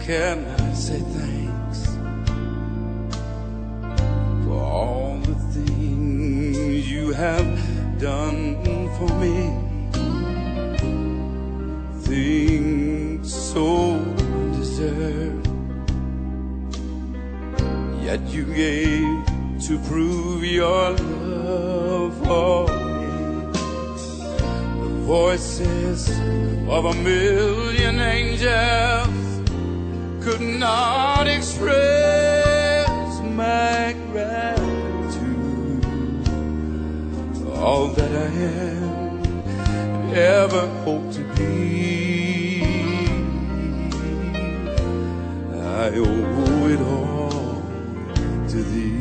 can I say thanks for all the things you have done for me? Things so undeserved, yet you gave to prove your love for me. The voices of a million angels could not express my gratitude. All that I am, ever hope to be, I owe it all to thee.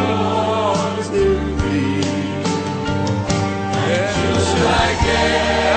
I guess